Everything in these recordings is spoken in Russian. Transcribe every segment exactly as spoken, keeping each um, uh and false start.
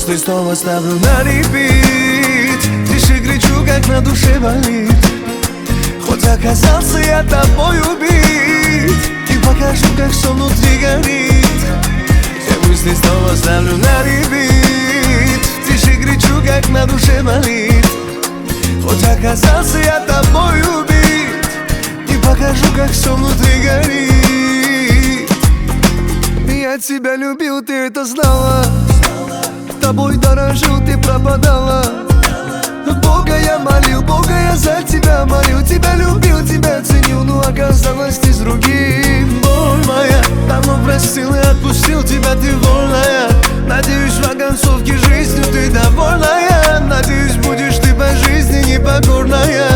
мысли снова ставлю на репит. Тише кричу, как на душе болит. Хоть оказался я тобой убит, и покажу, как все внутри горит. Все мысли снова ставлю на репит. Тише кричу, как на душе болит. Хоть оказался я тобой убит, и покажу, как все внутри горит. Я тебя любил, ты это знала. Тобой дорожил, ты пропадала. Бога я молил, Бога я за тебя молил. Тебя любил, тебя ценил, но оказалось ты с другим. Боль моя, давно простил и отпустил тебя, ты вольная. Надеюсь, в оконцовке жизни ты довольная. Надеюсь, будешь ты по жизни непокорная.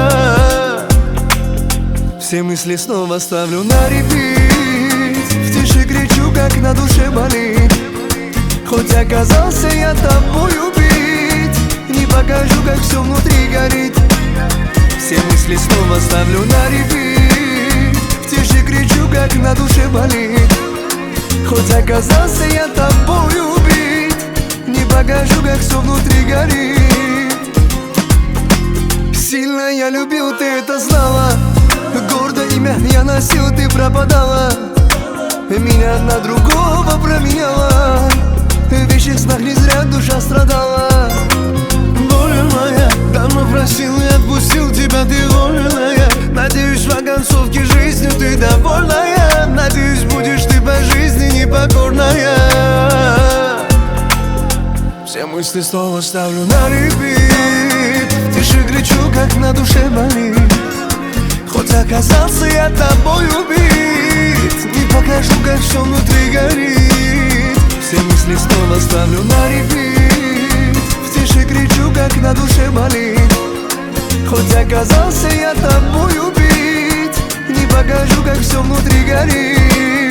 Все мысли снова ставлю на репит. В тиши кричу, как на душе болит. Хоть оказался я тобой убит, не покажу, как все внутри горит. Все мысли снова ставлю на репит. В тиши кричу, как на душе болит. Хоть оказался я тобой убит, не покажу, как все внутри горит. Сильно я любил, ты это знала. Гордо имя я носил, ты пропадала. Меня на другого променяла. В вещих снах не зря душа страдала. Боль моя, давно просил и отпустил тебя, ты вольная. Надеюсь, в оконцовке жизни ты довольная. Надеюсь, будешь ты по жизни непокорная. Все мысли снова ставлю на репит. Тише кричу, как на душе болит. Хоть оказался я тобой убит, не покажу, как все внутри горит. Все мысли снова ставлю на репит. В тиши кричу, как на душе болит. Хоть оказался я тобой убит, не покажу, как все внутри горит.